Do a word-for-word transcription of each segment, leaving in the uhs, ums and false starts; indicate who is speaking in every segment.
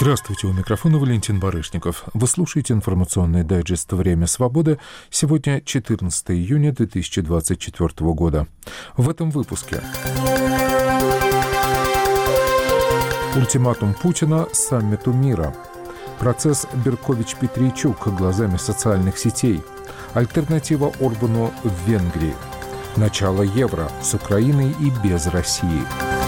Speaker 1: Здравствуйте, у микрофона Валентин Барышников. Вы слушаете информационный дайджест «Время свободы». Сегодня четырнадцатое июня две тысячи двадцать четвёртого года. В этом выпуске. Ультиматум Путина саммиту мира. Процесс Беркович-Петрийчук глазами социальных сетей. Альтернатива Орбану в Венгрии. Начало евро с Украиной и без России.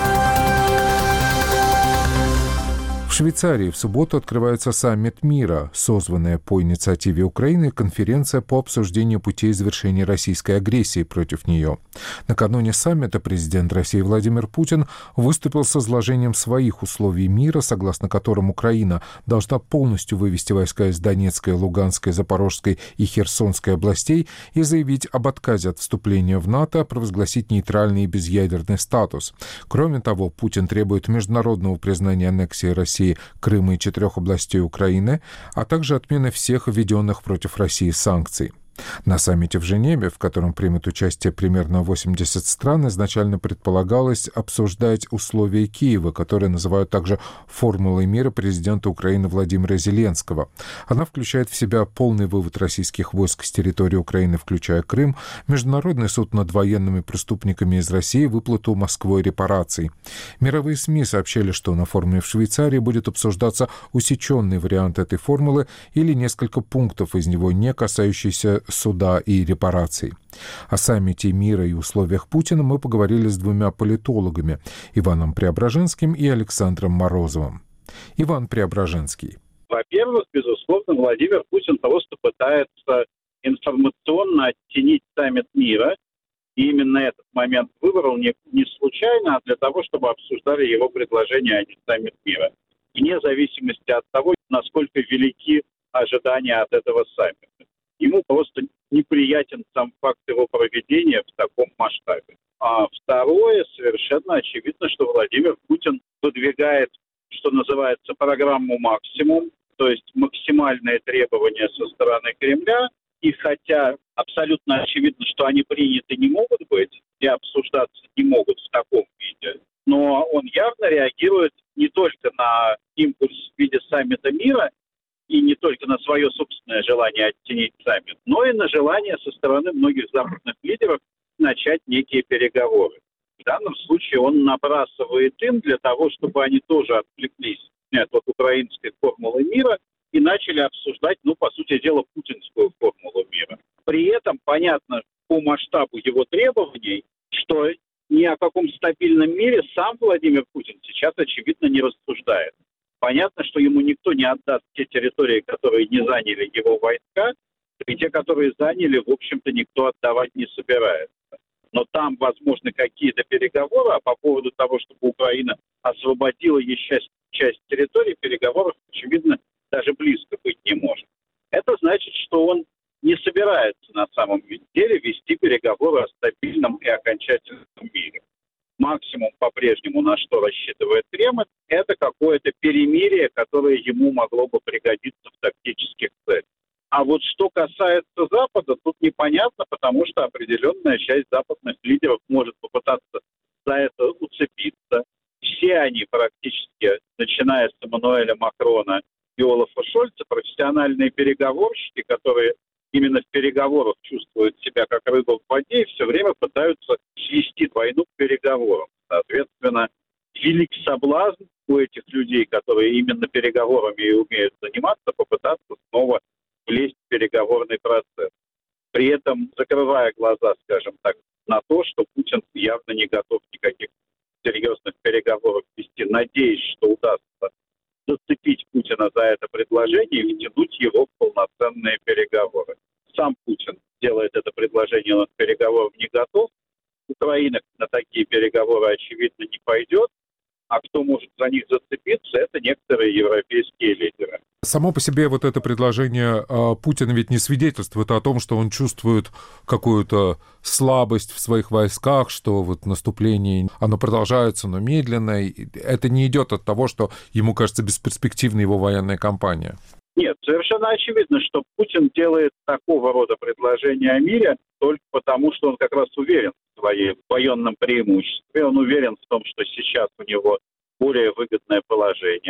Speaker 1: В Швейцарии в субботу открывается саммит мира, созванная по инициативе Украины конференция по обсуждению путей завершения российской агрессии против нее. Накануне саммита президент России Владимир Путин выступил с изложением своих условий мира, согласно которым Украина должна полностью вывести войска из Донецкой, Луганской, Запорожской и Херсонской областей и заявить об отказе от вступления в НАТО, провозгласить нейтральный и безъядерный статус. Кроме того, Путин требует международного признания аннексии России Крыма и четырех областей Украины, а также отмены всех введенных против России санкций. На саммите в Женеве, в котором примут участие примерно восемьдесят стран, изначально предполагалось обсуждать условия Киева, которые называют также формулой мира президента Украины Владимира Зеленского. Она включает в себя полный вывод российских войск с территории Украины, включая Крым, Международный суд над военными преступниками из России, выплату Москвой репараций. Мировые СМИ сообщили, что на форуме в Швейцарии будет обсуждаться усеченный вариант этой формулы или несколько пунктов из него, не касающиеся суда и репараций. О саммите мира и условиях Путина мы поговорили с двумя политологами – Иваном Преображенским и Александром Морозовым. Иван Преображенский.
Speaker 2: Во-первых, безусловно, Владимир Путин просто пытается информационно оттенить саммит мира. И именно этот момент выбрал не, не случайно, а для того, чтобы обсуждали его предложение, а не саммит мира. Вне зависимости от того, насколько велики ожидания от этого саммита. Ему просто неприятен сам факт его проведения в таком масштабе. А второе, совершенно очевидно, что Владимир Путин выдвигает, что называется, программу «Максимум», то есть максимальные требования со стороны Кремля. И хотя абсолютно очевидно, что они приняты не могут быть и обсуждаться не могут в таком виде, но он явно реагирует не только на импульс в виде саммита мира, и не только на свое собственное желание оттенить саммит, но и на желание со стороны многих западных лидеров начать некие переговоры. В данном случае он набрасывает им для того, чтобы они тоже отвлеклись от украинской формулы мира и начали обсуждать, ну, по сути дела, путинскую формулу мира. При этом понятно по масштабу его требований, что ни о каком стабильном мире сам Владимир Путин сейчас, очевидно, не рассуждает. Понятно, что ему никто не отдаст те территории, которые не заняли его войска, и те, которые заняли, в общем-то, никто отдавать не собирается. Но там возможны какие-то переговоры, а по поводу того, чтобы Украина освободила еще часть территории, переговоров, очевидно, даже близко быть не может. Это значит, что он не собирается на самом деле вести переговоры о стабильном и окончательном мире. Максимум по-прежнему, на что рассчитывает Кремль, это какое-то перемирие, которое ему могло бы пригодиться в тактических целях. А вот что касается Запада, тут непонятно, потому что определенная часть западных лидеров может попытаться за это уцепиться. Все они практически, начиная с Эммануэля Макрона и Олафа Шольца, профессиональные переговорщики, которые именно в переговорах чувствуют себя как рыба в воде и все время пытаются свести войну к переговорам. Соответственно, велик соблазн у этих людей, которые именно переговорами и умеют заниматься, попытаться снова влезть в переговорный процесс. При этом закрывая глаза, скажем так, на то, что Путин явно не готов никаких серьезных переговоров вести, надеясь, что удастся зацепить Путина за это предложение и втянуть его в полноценные переговоры. Сам Путин делает это предложение, он к переговорам не готов. Украина на такие переговоры, очевидно, не пойдет. А кто может за них зацепиться, это некоторые европейские лидеры.
Speaker 1: Само по себе вот это предложение Путина ведь не свидетельствует о том, что он чувствует какую-то слабость в своих войсках, что вот наступление, оно продолжается, но медленно. Это не идет от того, что ему кажется бесперспективной его военная кампания.
Speaker 2: Нет, совершенно очевидно, что Путин делает такого рода предложения о мире только потому, что он как раз уверен в своем военном преимуществе. Он уверен в том, что сейчас у него более выгодное положение.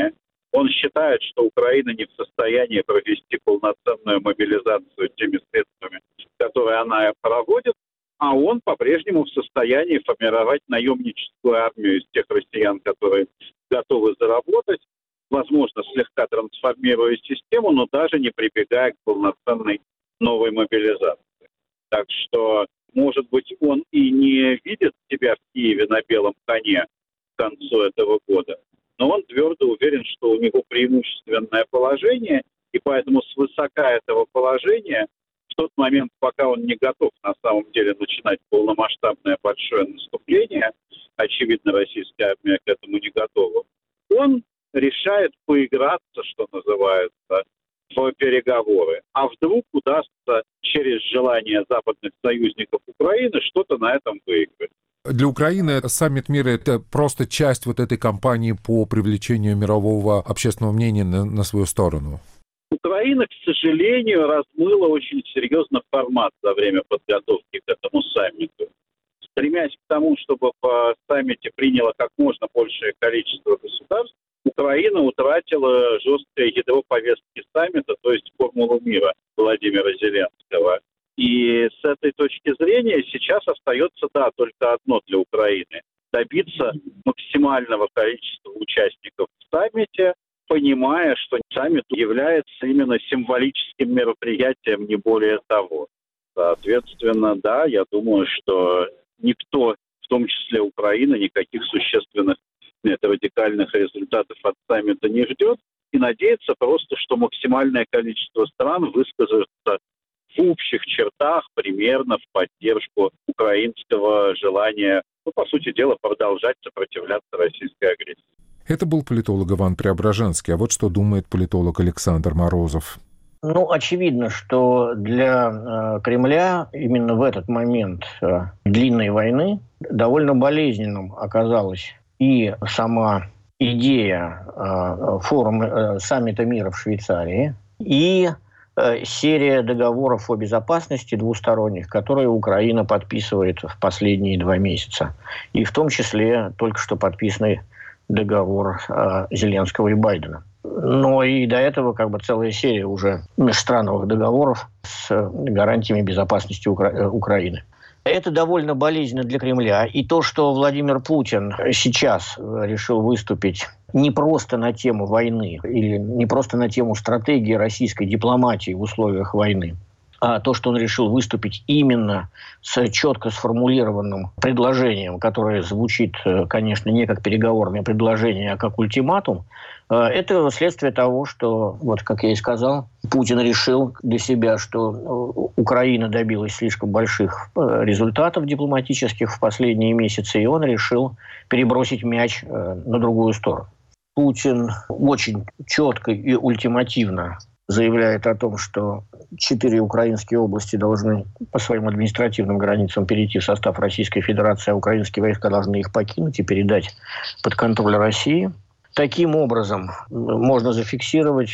Speaker 2: Он считает, что Украина не в состоянии провести полноценную мобилизацию теми средствами, которые она проводит, а он по-прежнему в состоянии формировать наемническую армию из тех россиян, которые готовы заработать, возможно, слегка трансформируя систему, но даже не прибегая к полноценной новой мобилизации. Так что, может быть, он и не видит себя в Киеве на белом коне к концу этого года, но он твердо уверен, что у него преимущественное положение, и поэтому свысока этого положения в тот момент, пока он не готов на самом деле начинать полномасштабное большое наступление, очевидно, российская армия к этому не готова, он решает поиграться, что называется, в переговоры. А вдруг удастся через желание западных союзников Украины что-то на этом выиграть.
Speaker 1: Для Украины саммит мира — это просто часть вот этой кампании по привлечению мирового общественного мнения на, на свою сторону.
Speaker 2: Украина, к сожалению, размыла очень серьезно формат за время подготовки к этому саммиту. Стремясь к тому, чтобы в саммите приняло как можно большее количество государств, Украина утратила жесткое ядро повестки саммита, то есть формулу мира Владимира Зеленского. И с этой точки зрения сейчас остается, да, только одно для Украины – добиться максимального количества участников в саммите, понимая, что саммит является именно символическим мероприятием, не более того. Соответственно, да, я думаю, что никто, в том числе Украина, никаких существенных нет, радикальных результатов от саммита не ждет, и надеется просто, что максимальное количество стран выскажется в общих чертах примерно в поддержку украинского желания, ну, по сути дела, продолжать сопротивляться российской агрессии.
Speaker 1: Это был политолог Иван Преображенский. А вот что думает политолог Александр Морозов.
Speaker 3: Ну, очевидно, что для э, Кремля именно в этот момент э, длинной войны довольно болезненным оказалась и сама идея э, форума э, саммита мира в Швейцарии, и э, серия договоров о безопасности двусторонних, которые Украина подписывает в последние два месяца. И в том числе только что подписанный договор э, Зеленского и Байдена. Но и до этого как бы целая серия уже межстрановых договоров с гарантиями безопасности Укра- Украины. Это довольно болезненно для Кремля. И то, что Владимир Путин сейчас решил выступить не просто на тему войны или не просто на тему стратегии российской дипломатии в условиях войны, а то, что он решил выступить именно с четко сформулированным предложением, которое звучит, конечно, не как переговорное предложение, а как ультиматум, это следствие того, что, вот как я и сказал, Путин решил для себя, что Украина добилась слишком больших результатов дипломатических в последние месяцы, и он решил перебросить мяч на другую сторону. Путин очень четко и ультимативно заявляет о том, что четыре украинские области должны по своим административным границам перейти в состав Российской Федерации, а украинские войска должны их покинуть и передать под контроль России. Таким образом, можно зафиксировать,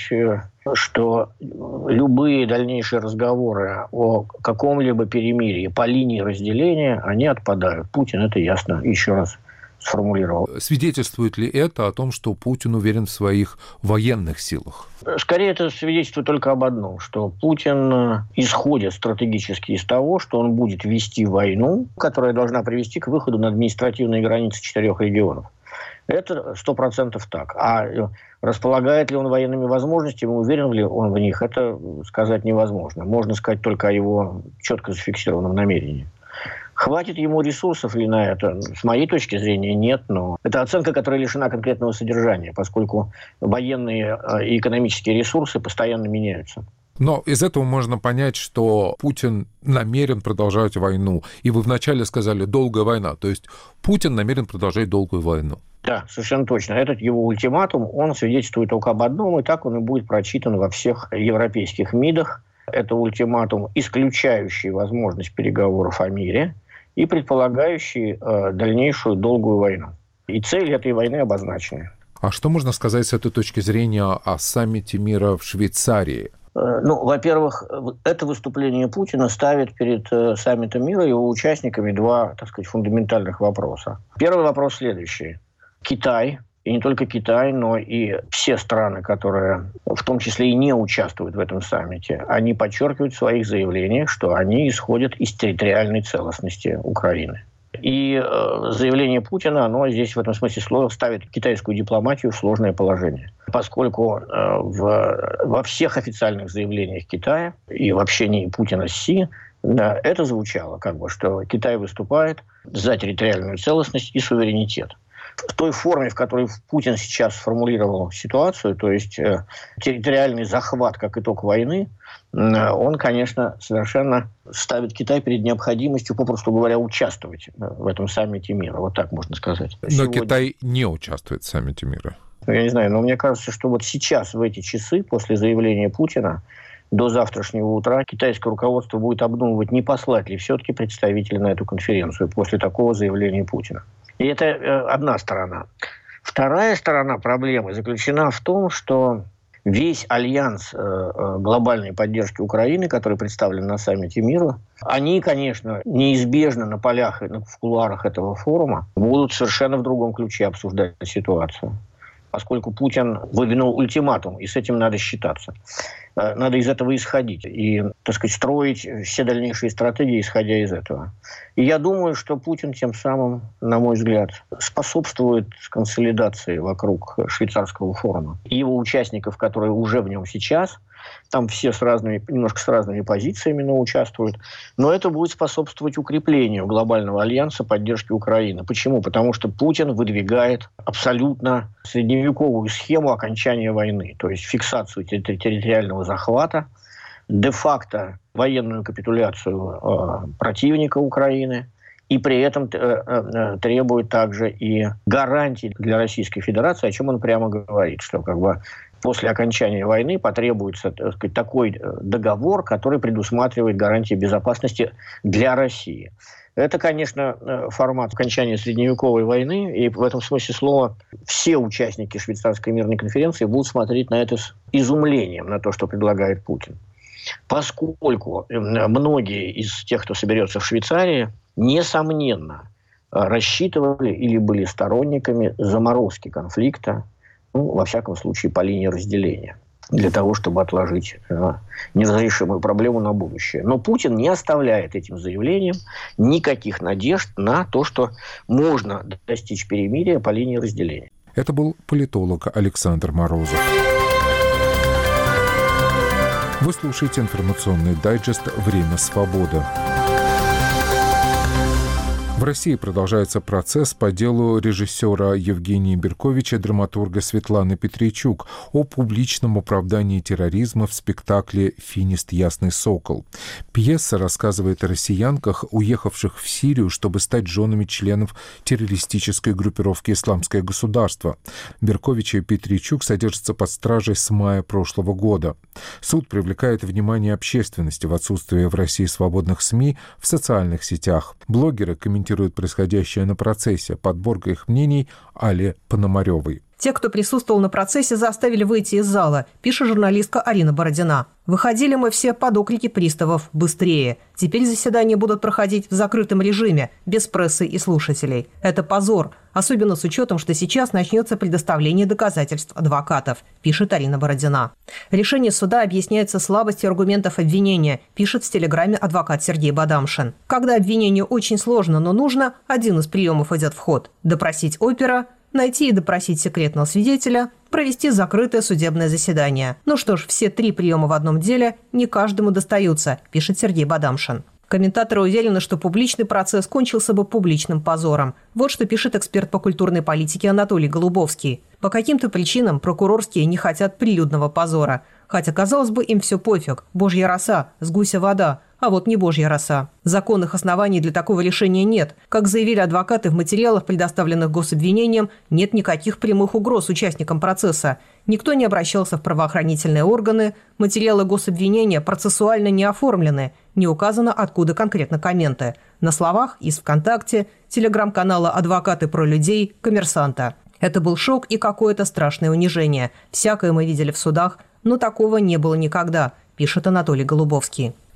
Speaker 3: что любые дальнейшие разговоры о каком-либо перемирии по линии разделения, они отпадают. Путин это ясно еще раз сформулировал.
Speaker 1: Свидетельствует ли это о том, что Путин уверен в своих военных силах?
Speaker 3: Скорее, это свидетельствует только об одном, что Путин исходит стратегически из того, что он будет вести войну, которая должна привести к выходу на административные границы четырех регионов. Это сто процентов так. А располагает ли он военными возможностями, уверен ли он в них, это сказать невозможно. Можно сказать только о его четко зафиксированном намерении. Хватит ему ресурсов ли на это? С моей точки зрения, нет. Но это оценка, которая лишена конкретного содержания, поскольку военные и экономические ресурсы постоянно меняются.
Speaker 1: Но из этого можно понять, что Путин намерен продолжать войну. И вы вначале сказали «долгая война». То есть Путин намерен продолжать долгую войну.
Speaker 3: Да, совершенно точно. Этот его ультиматум, он свидетельствует только об одном, и так он и будет прочитан во всех европейских МИДах. Это ультиматум, исключающий возможность переговоров о мире и предполагающий э, дальнейшую долгую войну. И цель этой войны обозначена.
Speaker 1: А что можно сказать с этой точки зрения о саммите мира в Швейцарии?
Speaker 3: Ну, во-первых, это выступление Путина ставит перед саммитом мира и его участниками два, так сказать, фундаментальных вопроса. Первый вопрос следующий. Китай и не только Китай, но и все страны, которые в том числе и не участвуют в этом саммите, они подчеркивают в своих заявлениях, что они исходят из территориальной целостности Украины. И э, заявление Путина, оно здесь в этом смысле слова ставит китайскую дипломатию в сложное положение. Поскольку э, в, во всех официальных заявлениях Китая и в общении Путина с Си, да, это звучало, как бы, что Китай выступает за территориальную целостность и суверенитет. В той форме, в которой Путин сейчас сформулировал ситуацию, то есть э, территориальный захват как итог войны, э, он, конечно, совершенно ставит Китай перед необходимостью, попросту говоря, участвовать в этом саммите мира. Вот так можно сказать.
Speaker 1: Но
Speaker 3: Сегодня...
Speaker 1: Китай не участвует в саммите мира.
Speaker 3: Я не знаю, но мне кажется, что вот сейчас, в эти часы, после заявления Путина, до завтрашнего утра китайское руководство будет обдумывать, не послать ли все-таки представителей на эту конференцию после такого заявления Путина. И это э, одна сторона. Вторая сторона проблемы заключена в том, что весь альянс э, глобальной поддержки Украины, который представлен на саммите мира, они, конечно, неизбежно на полях и в кулуарах этого форума будут совершенно в другом ключе обсуждать ситуацию. Поскольку Путин выдвинул ультиматум, и с этим надо считаться. Надо из этого исходить и, так сказать, строить все дальнейшие стратегии, исходя из этого. И я думаю, что Путин тем самым, на мой взгляд, способствует консолидации вокруг швейцарского форума. И его участников, которые уже в нем сейчас, там все с разными, немножко с разными позициями, но участвуют. Но это будет способствовать укреплению глобального альянса поддержки Украины. Почему? Потому что Путин выдвигает абсолютно средневековую схему окончания войны. То есть фиксацию территориального захвата, де-факто военную капитуляцию э, противника Украины. И при этом э, э, требует также и гарантий для Российской Федерации, о чем он прямо говорит, что как бы после окончания войны потребуется, так сказать, такой договор, который предусматривает гарантии безопасности для России. Это, конечно, формат окончания средневековой войны, и в этом смысле слова все участники швейцарской мирной конференции будут смотреть на это с изумлением, на то, что предлагает Путин. Поскольку многие из тех, кто соберется в Швейцарии, несомненно, рассчитывали или были сторонниками заморозки конфликта, ну, во всяком случае, по линии разделения, для того, чтобы отложить э, неразрешимую проблему на будущее. Но Путин не оставляет этим заявлением никаких надежд на то, что можно достичь перемирия по линии разделения.
Speaker 1: Это был политолог Александр Морозов. Вы слушаете информационный дайджест «Время свободы». В России продолжается процесс по делу режиссера Евгения Берковича, драматурга Светланы Петричук о публичном оправдании терроризма в спектакле «Финист. Ясный сокол». Пьеса рассказывает о россиянках, уехавших в Сирию, чтобы стать женами членов террористической группировки «Исламское государство». Беркович и Петричук содержатся под стражей с мая прошлого года. Суд привлекает внимание общественности в отсутствие в России свободных СМИ в социальных сетях. Блогеры комментируют происходящее на процессе. Подборка их мнений Али Пономаревой.
Speaker 4: Те, кто присутствовал на процессе, заставили выйти из зала, пишет журналистка Арина Бородина. Выходили мы все под окрики приставов «быстрее». Теперь заседания будут проходить в закрытом режиме, без прессы и слушателей. Это позор, особенно с учетом, что сейчас начнется предоставление доказательств адвокатов, пишет Арина Бородина. Решение суда объясняется слабостью аргументов обвинения, пишет в телеграме адвокат Сергей Бадамшин. Когда обвинению очень сложно, но нужно, один из приемов идет в ход – допросить опера, найти и допросить секретного свидетеля, провести закрытое судебное заседание. Ну что ж, все три приема в одном деле не каждому достаются, пишет Сергей Бадамшин. Комментаторы уверены, что публичный процесс кончился бы публичным позором. Вот что пишет эксперт по культурной политике Анатолий Голубовский. По каким-то причинам прокурорские не хотят прилюдного позора. Хотя, казалось бы, им все пофиг. Божья роса, с гуся вода. А вот не божья роса. Законных оснований для такого решения нет. Как заявили адвокаты в материалах, предоставленных гособвинением, нет никаких прямых угроз участникам процесса. Никто не обращался в правоохранительные органы, материалы гособвинения процессуально не оформлены, не указано, откуда конкретно комменты. На словах из ВКонтакте, телеграм-канала «Адвокаты про людей», «Коммерсанта». Это был шок и какое-то страшное унижение. Всякое мы видели в судах, но такого не было никогда, пишет Анатолий Голубовский.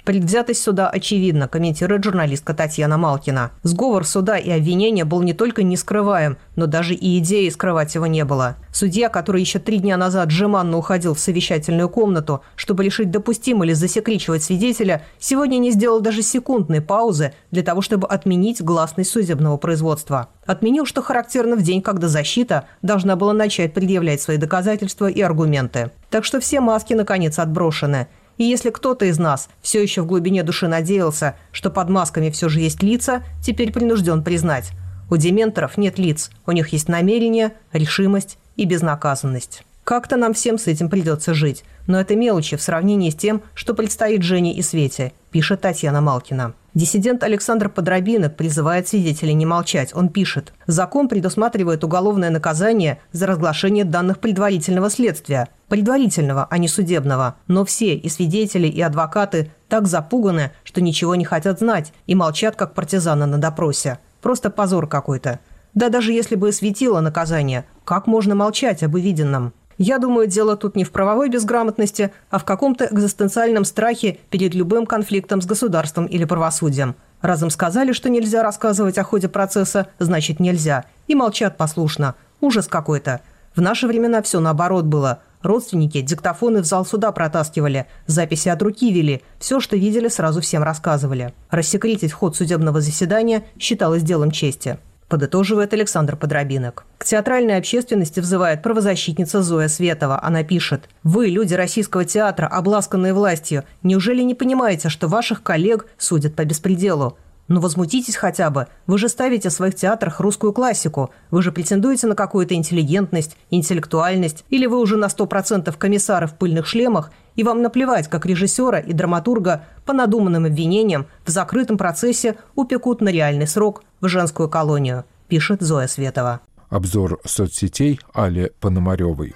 Speaker 4: Предвзятость суда очевидна, комментирует журналистка Татьяна Малкина. Сговор суда и обвинения был не только не скрываем, но даже и идеи скрывать его не было. Судья, который еще три дня назад жеманно уходил в совещательную комнату, чтобы решить, допустимо ли засекречивать свидетеля, сегодня не сделал даже секундной паузы для того, чтобы отменить гласность судебного производства. Отменил, что характерно, в день, когда защита должна была начать предъявлять свои доказательства и аргументы. Так что все маски, наконец, отброшены. И если кто-то из нас все еще в глубине души надеялся, что под масками все же есть лица, теперь принужден признать. У дементоров нет лиц, у них есть намерение, решимость и безнаказанность. Как-то нам всем с этим придется жить, но это мелочи в сравнении с тем, что предстоит Жене и Свете, пишет Татьяна Малкина. Диссидент Александр Подробинок призывает свидетелей не молчать. Он пишет: «Закон предусматривает уголовное наказание за разглашение данных предварительного следствия. Предварительного, а не судебного. Но все, и свидетели, и адвокаты, так запуганы, что ничего не хотят знать и молчат, как партизаны на допросе. Просто позор какой-то. Да даже если бы и светило наказание, как можно молчать об увиденном?» Я думаю, дело тут не в правовой безграмотности, а в каком-то экзистенциальном страхе перед любым конфликтом с государством или правосудием. Раз им сказали, что нельзя рассказывать о ходе процесса, значит нельзя. И молчат послушно. Ужас какой-то. В наши времена все наоборот было. Родственники диктофоны в зал суда протаскивали, записи от руки вели, все, что видели, сразу всем рассказывали. Рассекретить ход судебного заседания считалось делом чести. Подытоживает Александр Подробинок. К театральной общественности взывает правозащитница Зоя Светова. Она пишет: «Вы, люди российского театра, обласканные властью, неужели не понимаете, что ваших коллег судят по беспределу? Ну возмутитесь хотя бы. Вы же ставите в своих театрах русскую классику. Вы же претендуете на какую-то интеллигентность, интеллектуальность. Или вы уже на сто процентов комиссары в пыльных шлемах, и вам наплевать, как режиссера и драматурга по надуманным обвинениям в закрытом процессе упекут на реальный срок в женскую колонию», пишет Зоя Светова.
Speaker 1: Обзор соцсетей Али Пономаревой.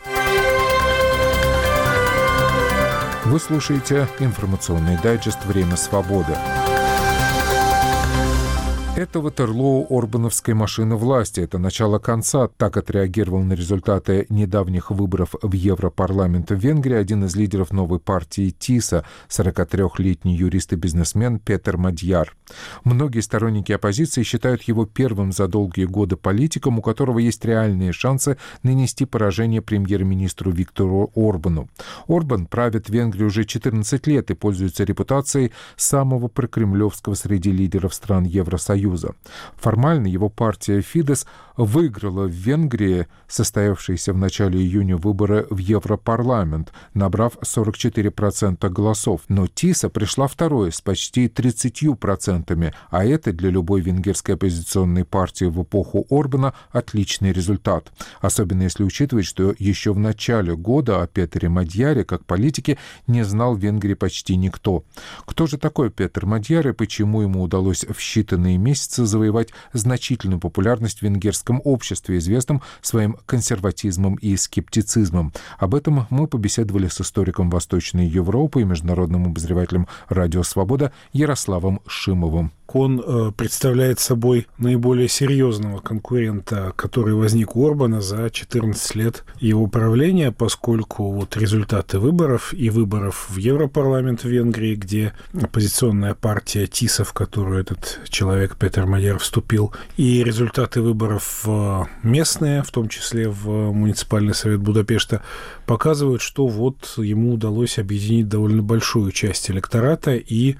Speaker 1: Вы слушаете информационный дайджест «Время свободы». Это Ватерлоо орбановской машины власти. Это начало конца. Так отреагировал на результаты недавних выборов в Европарламент в Венгрии один из лидеров новой партии ТИСа, сорокатрёхлетний юрист и бизнесмен Петер Мадьяр. Многие сторонники оппозиции считают его первым за долгие годы политиком, у которого есть реальные шансы нанести поражение премьер-министру Виктору Орбану. Орбан правит Венгрию уже четырнадцать лет и пользуется репутацией самого прокремлевского среди лидеров стран Евросоюза. Формально его партия «Фидес» выиграла в Венгрии состоявшиеся в начале июня выборы в Европарламент, набрав сорок четыре процента голосов. Но ТИСа пришла второй с почти тридцатью процентами, а это для любой венгерской оппозиционной партии в эпоху Орбана отличный результат. Особенно если учитывать, что еще в начале года о Петере Мадьяре как политике не знал в Венгрии почти никто. Кто же такой Петер Мадьяр и почему ему удалось в считанные месяцы завоевать значительную популярность в венгерском обществе, известном своим консерватизмом и скептицизмом? Об этом мы побеседовали с историком Восточной Европы и международным обозревателем «Радио Свобода» Ярославом Шимовым.
Speaker 5: Он э, представляет собой наиболее серьезного конкурента, который возник у Орбана за четырнадцать лет его правления, поскольку вот результаты выборов и выборов в Европарламент в Венгрии, где оппозиционная партия ТИСа, в которую этот человек Петер Мадьяр вступил, и результаты выборов в местные, в том числе в муниципальный совет Будапешта, показывают, что вот ему удалось объединить довольно большую часть электората, и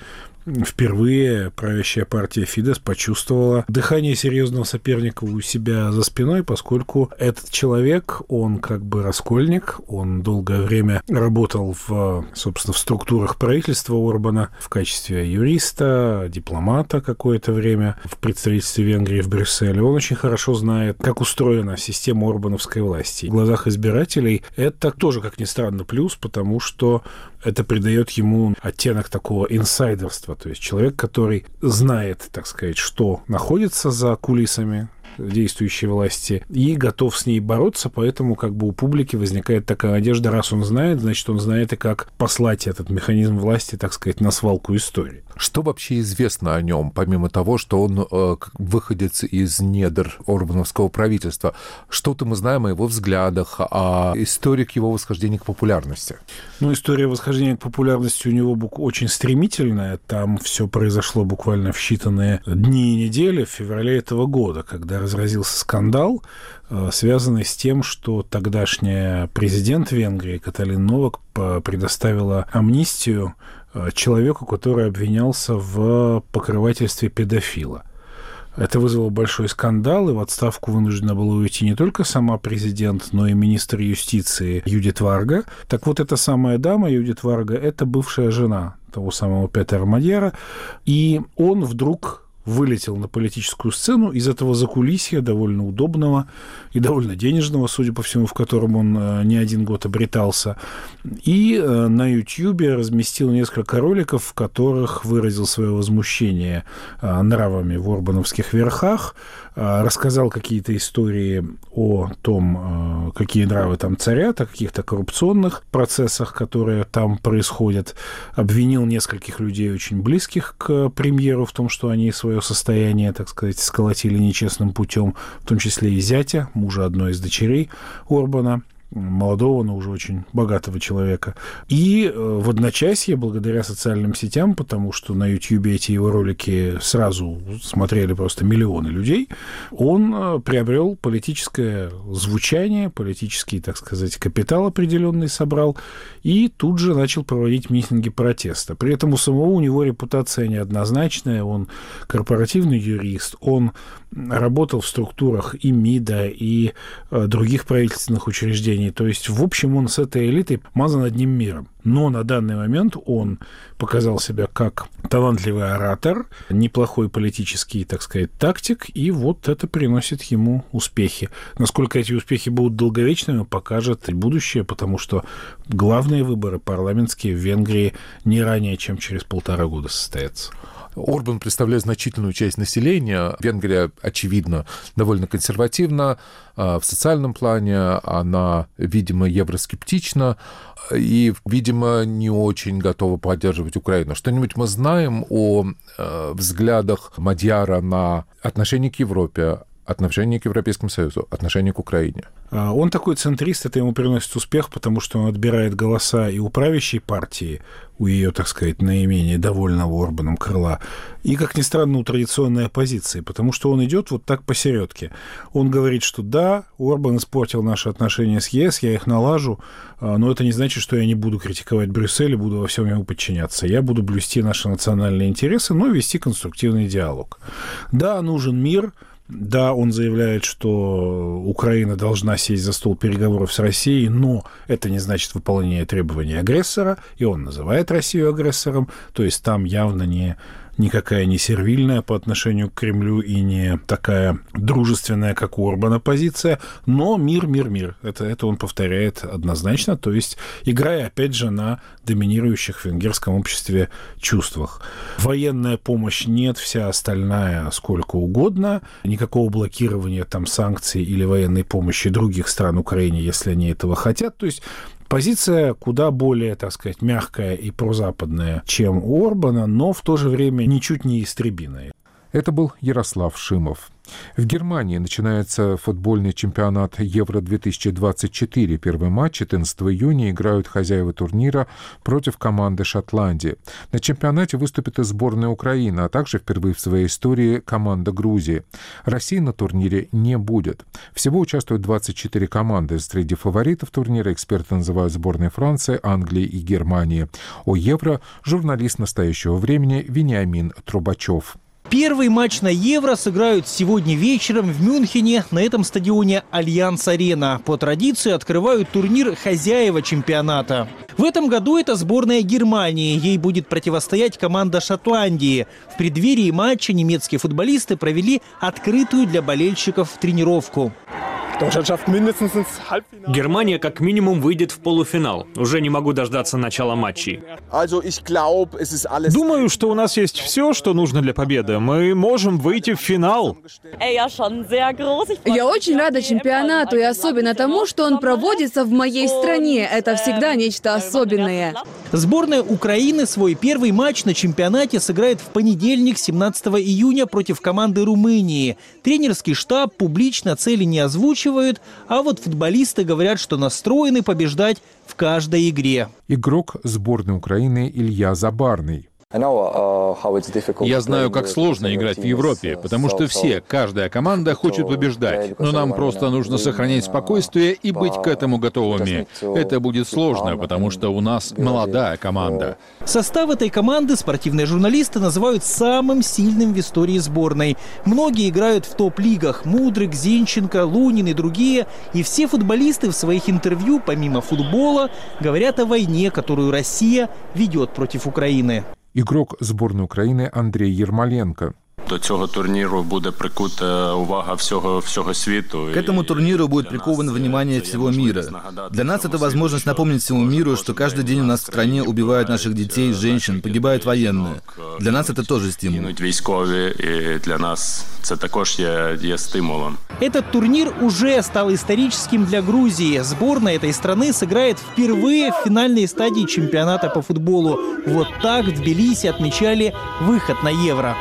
Speaker 5: впервые правящая партия Фидес почувствовала дыхание серьезного соперника у себя за спиной, поскольку этот человек, он как бы раскольник, он долгое время работал в, собственно, в структурах правительства Орбана в качестве юриста, дипломата какое-то время в представительстве Венгрии в Брюсселе. Он очень хорошо знает, как устроена система орбановской власти. В глазах избирателей это тоже, как ни странно, плюс, потому что это придает ему оттенок такого инсайдерства. То есть человек, который знает, так сказать, что находится за кулисами действующей власти и готов с ней бороться, поэтому как бы у публики возникает такая надежда, раз он знает, значит, он знает и как послать этот механизм власти, так сказать, на свалку истории.
Speaker 1: Что вообще известно о нем, помимо того, что он э, выходец из недр орбановского правительства? Что-то мы знаем о его взглядах, о истории его восхождения к популярности?
Speaker 5: Ну, история восхождения к популярности у него очень стремительная. Там все произошло буквально в считанные дни и недели в феврале этого года, когда разразился скандал, э, связанный с тем, что тогдашняя президент Венгрии Каталин Новак предоставила амнистию человеку, который обвинялся в покрывательстве педофила. Это вызвало большой скандал, и в отставку вынуждена была уйти не только сама президент, но и министр юстиции Юдит Варга. Так вот, эта самая дама, Юдит Варга, это бывшая жена того самого Петера Мадьяра, и он вдруг вылетел на политическую сцену из этого закулисья, довольно удобного и довольно денежного, судя по всему, в котором он не один год обретался, и на Ютьюбе разместил несколько роликов, в которых выразил свое возмущение нравами в орбановских верхах, рассказал какие-то истории о том, какие нравы там царят, о каких-то коррупционных процессах, которые там происходят, обвинил нескольких людей, очень близких к премьеру, в том, что они свое состояние, так сказать, сколотили нечестным путем, в том числе и зятя, мужа одной из дочерей Орбана, молодого, но уже очень богатого человека. И в одночасье, благодаря социальным сетям, потому что на Ютьюбе эти его ролики сразу смотрели просто миллионы людей, он приобрел политическое звучание, политический, так сказать, капитал определенный собрал, и тут же начал проводить митинги протеста. При этом у самого у него репутация неоднозначная, он корпоративный юрист, он работал в структурах и МИДа, и других правительственных учреждений. То есть, в общем, он с этой элитой мазан одним миром. Но на данный момент он показал себя как талантливый оратор, неплохой политический, так сказать, тактик, и вот это приносит ему успехи. Насколько эти успехи будут долговечными, покажет будущее, потому что главные выборы парламентские в Венгрии не ранее, чем через полтора года состоятся.
Speaker 1: Орбан представляет значительную часть населения. Венгрия, очевидно, довольно консервативна в социальном плане. Она, видимо, евроскептична и, видимо, не очень готова поддерживать Украину. Что-нибудь мы знаем о взглядах Мадьяра на отношение к Европе, отношение к Европейскому Союзу, отношение к Украине?
Speaker 5: Он такой центрист, это ему приносит успех, потому что он отбирает голоса и у правящей партии, у ее, так сказать, наименее довольного Орбаном крыла, и, как ни странно, у традиционной оппозиции, потому что он идет вот так посередке. Он говорит, что да, Орбан испортил наши отношения с ЕС, я их налажу, но это не значит, что я не буду критиковать Брюссель и буду во всем ему подчиняться. Я буду блюсти наши национальные интересы, но вести конструктивный диалог. Да, нужен мир. Да, он заявляет, что Украина должна сесть за стол переговоров с Россией, но это не значит выполнение требований агрессора, и он называет Россию агрессором, то есть там явно не никакая не сервильная по отношению к Кремлю и не такая дружественная, как у Орбана, позиция, но мир, мир, мир. Это, это он повторяет однозначно, то есть играя, опять же, на доминирующих в венгерском обществе чувствах. Военная помощь нет, вся остальная сколько угодно, никакого блокирования там санкций или военной помощи других стран Украине, если они этого хотят, то есть позиция куда более, так сказать, мягкая и прозападная, чем у Орбана, но в то же время ничуть не истребиная.
Speaker 1: Это был Ярослав Шимов. В Германии начинается футбольный чемпионат Евро две тысячи двадцать четыре. Первый матч четырнадцатого июня играют хозяева турнира против команды Шотландии. На чемпионате выступит и сборная Украины, а также впервые в своей истории команда Грузии. России на турнире не будет. Всего участвуют двадцать четыре команды. Среди фаворитов турнира эксперты называют сборные Франции, Англии и Германии. О Евро журналист настоящего времени Вениамин Трубачев.
Speaker 6: Первый матч на Евро сыграют сегодня вечером в Мюнхене на этом стадионе Альянс-Арена. По традиции открывают турнир хозяева чемпионата. В этом году это сборная Германии. Ей будет противостоять команда Шотландии. В преддверии матча немецкие футболисты провели открытую для болельщиков тренировку.
Speaker 7: Германия как минимум выйдет в полуфинал. Уже не могу дождаться начала матчей.
Speaker 8: Думаю, что у нас есть все, что нужно для победы. Мы можем выйти в финал.
Speaker 9: Я очень рада чемпионату и особенно тому, что он проводится в моей стране. Это всегда нечто особенное.
Speaker 6: Сборная Украины свой первый матч на чемпионате сыграет в понедельник, семнадцатого июня, против команды Румынии. Тренерский штаб публично цели не озвучивают, а вот футболисты говорят, что настроены побеждать в каждой игре.
Speaker 1: Игрок сборной Украины Илья Забарный.
Speaker 10: Я знаю, как сложно играть в Европе, потому что все, каждая команда хочет побеждать. Но нам просто нужно сохранять спокойствие и быть к этому готовыми. Это будет сложно, потому что у нас молодая команда.
Speaker 6: Состав этой команды спортивные журналисты называют самым сильным в истории сборной. Многие играют в топ-лигах. Мудрик, Зинченко, Лунин и другие. И все футболисты в своих интервью, помимо футбола, говорят о войне, которую Россия ведет против Украины.
Speaker 1: Игрок сборной Украины Андрей Ермоленко.
Speaker 11: До цього турніру буде прикута увага всього, всього світу.
Speaker 12: К этому турниру будет приковано внимание всего мира. Для нас это возможность напомнить всему миру, что каждый день у нас в стране убивают наших детей, женщин, погибают военные. Для нас это тоже стимул.
Speaker 11: Військові, і для нас це також є, є стимулом.
Speaker 6: Этот турнир уже стал историческим для Грузии. Сборная этой страны сыграет впервые в финальной стадии чемпионата по футболу. Вот так в Тбилиси отмечали выход на Евро.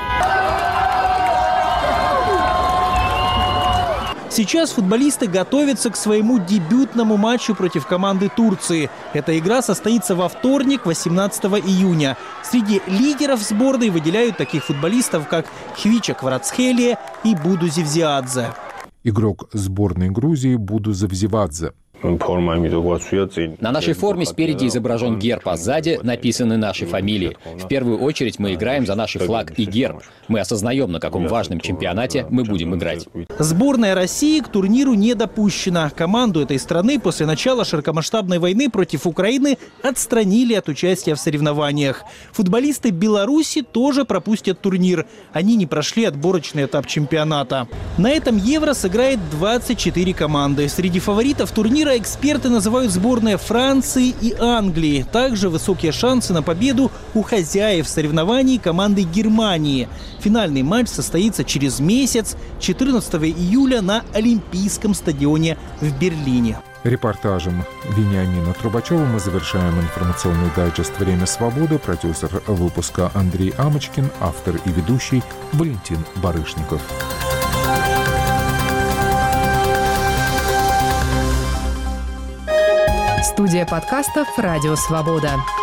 Speaker 6: Сейчас футболисты готовятся к своему дебютному матчу против команды Турции. Эта игра состоится во вторник, восемнадцатого июня. Среди лидеров сборной выделяют таких футболистов, как Хвича Кварацхелия и Буду Зевзиадзе.
Speaker 1: Игрок сборной Грузии Буду Зевзиадзе.
Speaker 13: На нашей форме спереди изображен герб, а сзади написаны наши фамилии. В первую очередь мы играем за наш флаг и герб. Мы осознаем, на каком важном чемпионате мы будем играть.
Speaker 6: Сборная России к турниру не допущена. Команду этой страны после начала широкомасштабной войны против Украины отстранили от участия в соревнованиях. Футболисты Беларуси тоже пропустят турнир. Они не прошли отборочный этап чемпионата. На этом Евро сыграет двадцать четыре команды. Среди фаворитов турнира эксперты называют сборные Франции и Англии. Также высокие шансы на победу у хозяев соревнований команды Германии. Финальный матч состоится через месяц, четырнадцатого июля на Олимпийском стадионе в Берлине.
Speaker 1: Репортажем Вениамина Трубачева мы завершаем информационный дайджест «Время свободы». Продюсер выпуска Андрей Амочкин, автор и ведущий Валентин Барышников.
Speaker 14: Студия подкастов «Радио Свобода».